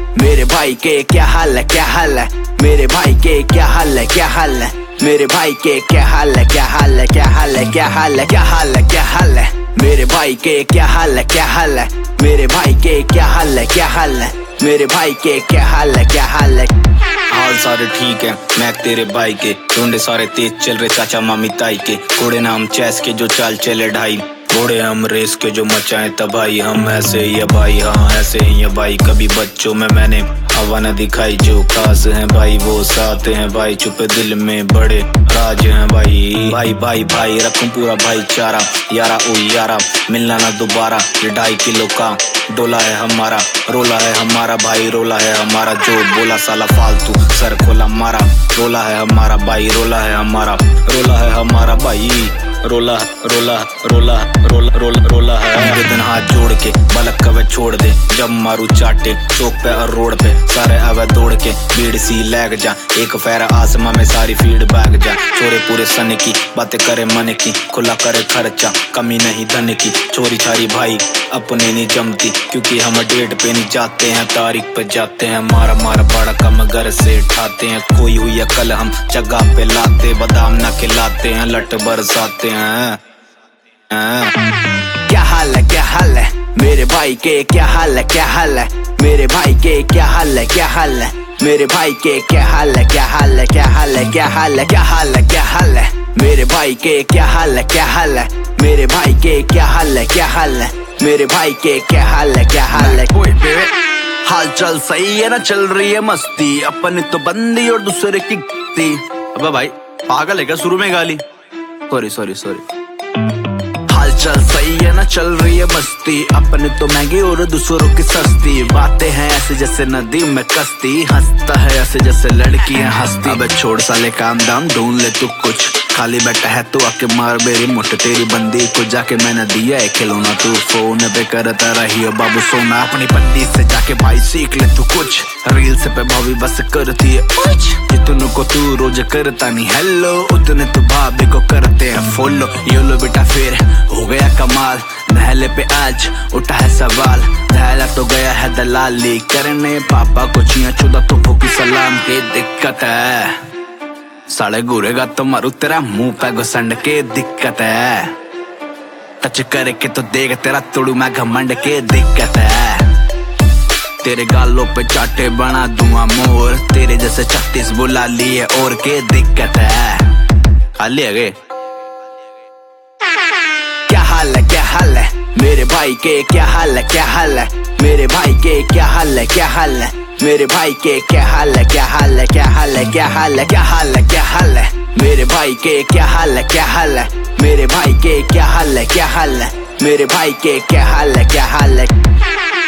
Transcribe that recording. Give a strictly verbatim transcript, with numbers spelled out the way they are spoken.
मेरे भाई के क्या हाल है क्या हाल है, मेरे भाई के क्या हाल है क्या हाल है, मेरे भाई के क्या हाल है क्या हाल है क्या हाल है क्या हाल है क्या हाल है क्या हाल है, मेरे भाई के क्या हाल है क्या हाल है, मेरे भाई के क्या हाल है क्या हाल है, मेरे भाई के क्या हाल है क्या हाल है। हाल सारे ठीक है मैं तेरे भाई के, ढूंढे सारे तेज चल रहे चाचा मामी ताई के, घोड़े नाम चैस के जो चाल चले ढाई, घोड़े हम रेस के जो मचाए तबाही, हम ऐसे ही भाई हाँ ऐसे ही भाई। कभी बच्चों में मैंने हवा न दिखाई, जो खास हैं भाई वो साथ हैं भाई, चुपे दिल में बड़े राज हैं भाई। भाई भाई भाई रखूं पूरा भाईचारा, यारा ओ यारा मिलना ना दोबारा, ये ढाई किलो का डोला है हमारा, रोला है हमारा भाई रोला है हमारा, जो बोला साला फालतू सर खोला मारा, रोला है हमारा भाई रोला है हमारा, रोला है हमारा भाई रोला रोला रोला रोला रोला रोला है। दिन हाथ जोड़ के बलक कवे छोड़ दे, जब मारू चाटे चौक पे और रोड पे, सारे आवे दौड़ के भीड़ सी लैग जा, एक फेरा आसमां में सारी फीड बैग जा, छोरे पूरे सन की बातें करे मन की, खुला करे खर्चा कमी नहीं धन की, चोरी छारी भाई अपने नहीं जमती, क्योंकि हम डेट पे नहीं जाते हैं तारीख पे जाते हैं, मारा मारा बड़ा कम घर से उठाते हैं, कोई हुई अकल हम जगह पे लाते, बादाम ना खिलाते हैं लट बरसाते हैं। क्या हाल है क्या हाल है, मेरे भाई के क्या हाल है क्या हाल है, मेरे भाई के क्या हाल है क्या हाल है, मेरे भाई के क्या हाल है क्या हाल है क्या हाल है क्या हाल है क्या हाल है क्या हाल है, मेरे भाई के क्या हाल है क्या हाल है, मेरे भाई के क्या हाल है क्या हाल है, मेरे भाई के क्या हाल है क्या हाल है। हाल चाल सही है ना, चल रही है मस्ती, अपन तो बंदी और दूसरे की गती। अबे भाई पागल है क्या, शुरू में गाली, सॉरी सॉरी सॉरी। हाल चाल सही है ना, चल रही है मस्ती, अपने तो महंगी और दूसरों की सस्ती, बातें हैं ऐसे जैसे नदी में कश्ती, हंसता है ऐसे जैसे लड़कियां हंसती। अबे छोड़ साले काम दाम ढूंढ ले तू कुछ, खाली बैठा है तो आके मार मेरी मुठ, तेरी बंदी को जाके मैंने दिया है खिलौना, तू फोन पे करता रही हो बाबू सोना, अपनी बंदी से जाके भाई सीख ले तू कुछ, रील्स पे भाभी बस करती है उच, जितनों को तू रोज करता नहीं हेलो, उतने तो भाभी को करते हैं फॉलो। यो लो बेटा फिर हो गया कमाल, नहले पे आज उठा है सवाल, दहला तो गया है दलाली करने, पापा को चिया चुदा तो की सलाम की दिक्कत है, साले घूरेगा तो मारू तेरा मुंह पे घुसंड के दिक्कत है, टच करके तो देख तेरा तुड़ू मैं घमंड के दिक्कत है, तेरे गालों पे चाटे बना दूंगा मोर, तेरे जैसे छत्तीस बुला लिए और के दिक्कत है। खाली है गे क्या हाल है क्या हाल है, मेरे भाई के क्या हाल है क्या हाल है, मेरे भाई के क्या हाल है क्या हाल है, मेरे भाई के क्या हाल है क्या हाल है क्या हाल है क्या हाल है क्या हाल है क्या हाल है, मेरे भाई के क्या हाल है क्या हाल है, मेरे भाई के क्या हाल है क्या हाल है, मेरे भाई के क्या हाल है क्या हाल है।